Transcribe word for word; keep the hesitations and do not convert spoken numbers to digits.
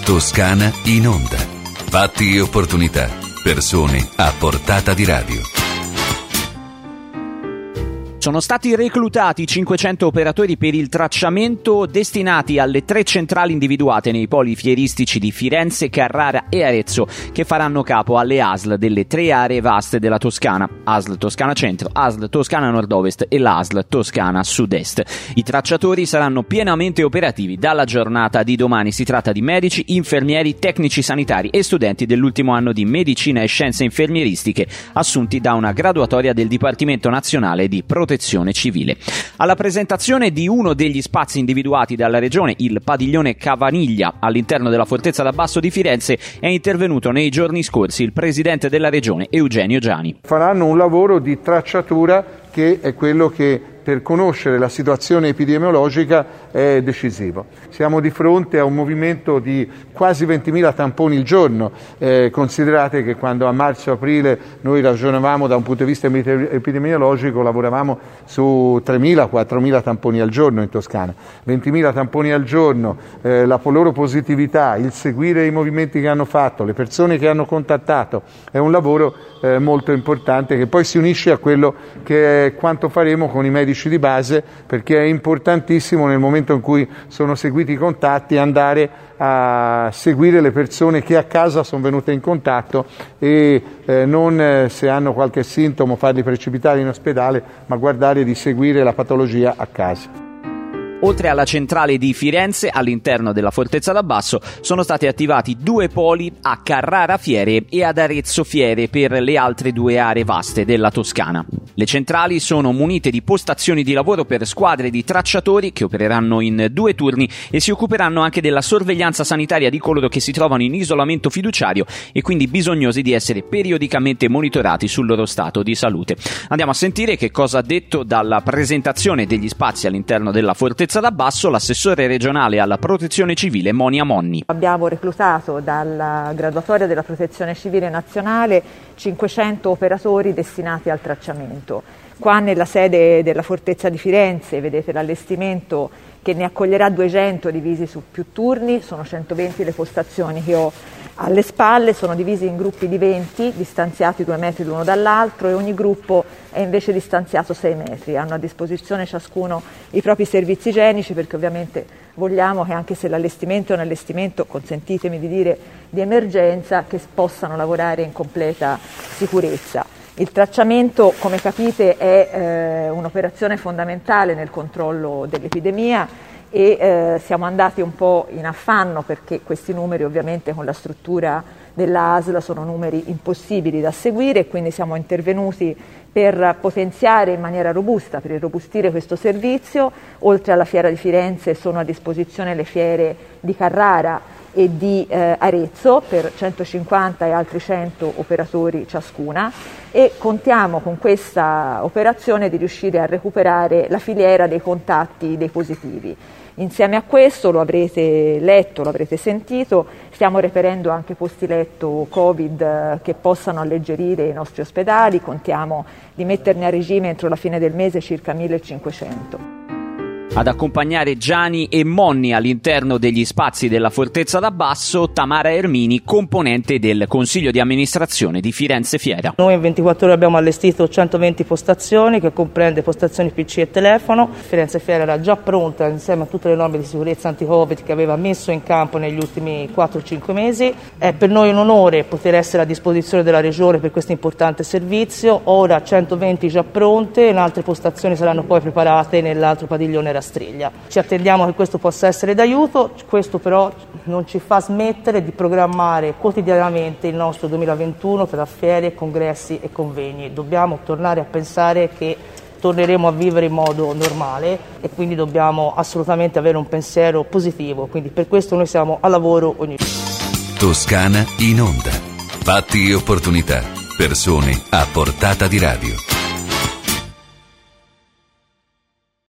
Toscana in onda. Fatti e opportunità. Persone a portata di radio. Sono stati reclutati cinquecento operatori per il tracciamento destinati alle tre centrali individuate nei poli fieristici di Firenze, Carrara e Arezzo, che faranno capo alle A S L delle tre aree vaste della Toscana: A S L Toscana Centro, A S L Toscana Nord-Ovest e l'A S L Toscana Sud-Est. I tracciatori saranno pienamente operativi dalla giornata di domani. Si tratta di medici, infermieri, tecnici sanitari e studenti dell'ultimo anno di medicina e scienze infermieristiche, assunti da una graduatoria del Dipartimento Nazionale di Protezione Civile. Alla presentazione di uno degli spazi individuati dalla Regione, il padiglione Cavaniglia, all'interno della Fortezza d'Abbasso di Firenze, è intervenuto nei giorni scorsi il presidente della Regione, Eugenio Giani. Faranno un lavoro di tracciatura che è quello che per conoscere la situazione epidemiologica è decisivo. Siamo di fronte a un movimento di quasi ventimila tamponi il giorno. Eh, considerate che quando a marzo-aprile noi ragionavamo da un punto di vista epidemiologico, lavoravamo su tremila quattromila tamponi al giorno in Toscana. ventimila tamponi al giorno, eh, la loro positività, il seguire i movimenti che hanno fatto, le persone che hanno contattato, è un lavoro eh, molto importante che poi si unisce a quello che è quanto faremo con i medici di base, perché è importantissimo nel momento in cui sono seguiti i contatti andare a seguire le persone che a casa sono venute in contatto e eh, non eh, se hanno qualche sintomo farli precipitare in ospedale, ma guardare di seguire la patologia a casa. Oltre alla centrale di Firenze, all'interno della Fortezza d'Abbasso, sono stati attivati due poli a Carrara Fiere e ad Arezzo Fiere per le altre due aree vaste della Toscana. Le centrali sono munite di postazioni di lavoro per squadre di tracciatori che opereranno in due turni e si occuperanno anche della sorveglianza sanitaria di coloro che si trovano in isolamento fiduciario e quindi bisognosi di essere periodicamente monitorati sul loro stato di salute. Andiamo a sentire che cosa ha detto dalla presentazione degli spazi all'interno della Fortezza d'Abbasso l'assessore regionale alla protezione civile Monia Monni. Abbiamo reclutato dalla graduatoria della protezione civile nazionale cinquecento operatori destinati al tracciamento. Qua nella sede della Fortezza di Firenze vedete l'allestimento che ne accoglierà duecento divisi su più turni, sono centoventi le postazioni che ho alle spalle, sono divisi in gruppi di venti, distanziati due metri l'uno dall'altro, e ogni gruppo è invece distanziato sei metri. Hanno a disposizione ciascuno i propri servizi igienici, perché ovviamente vogliamo che, anche se l'allestimento è un allestimento, consentitemi di dire, di emergenza, che possano lavorare in completa sicurezza. Il tracciamento, come capite, è eh, un'operazione fondamentale nel controllo dell'epidemia e eh, siamo andati un po' in affanno, perché questi numeri ovviamente con la struttura dell'A S L sono numeri impossibili da seguire, e quindi siamo intervenuti per potenziare in maniera robusta, per irrobustire questo servizio. Oltre alla Fiera di Firenze sono a disposizione le fiere di Carrara e di eh, Arezzo per centocinquanta e altri cento operatori ciascuna, e contiamo con questa operazione di riuscire a recuperare la filiera dei contatti dei positivi. Insieme a questo, lo avrete letto, lo avrete sentito, stiamo reperendo anche posti letto Covid che possano alleggerire i nostri ospedali. Contiamo di metterne a regime entro la fine del mese circa millecinquecento. Ad accompagnare Giani e Monni all'interno degli spazi della Fortezza d'Abbasso, Tamara Ermini, componente del Consiglio di amministrazione di Firenze Fiera. Noi in ventiquattro ore abbiamo allestito centoventi postazioni, che comprende postazioni P C e telefono. Firenze Fiera era già pronta insieme a tutte le norme di sicurezza anti-Covid che aveva messo in campo negli ultimi quattro cinque mesi. È per noi un onore poter essere a disposizione della Regione per questo importante servizio. Ora centoventi già pronte, le altre postazioni saranno poi preparate nell'altro padiglione Rastriglia. Ci attendiamo che questo possa essere d'aiuto, questo però non ci fa smettere di programmare quotidianamente il nostro duemilaventuno tra ferie, congressi e convegni. Dobbiamo tornare a pensare che torneremo a vivere in modo normale e quindi dobbiamo assolutamente avere un pensiero positivo, quindi per questo noi siamo a lavoro ogni giorno. Toscana in onda. Fatti e opportunità. Persone a portata di radio.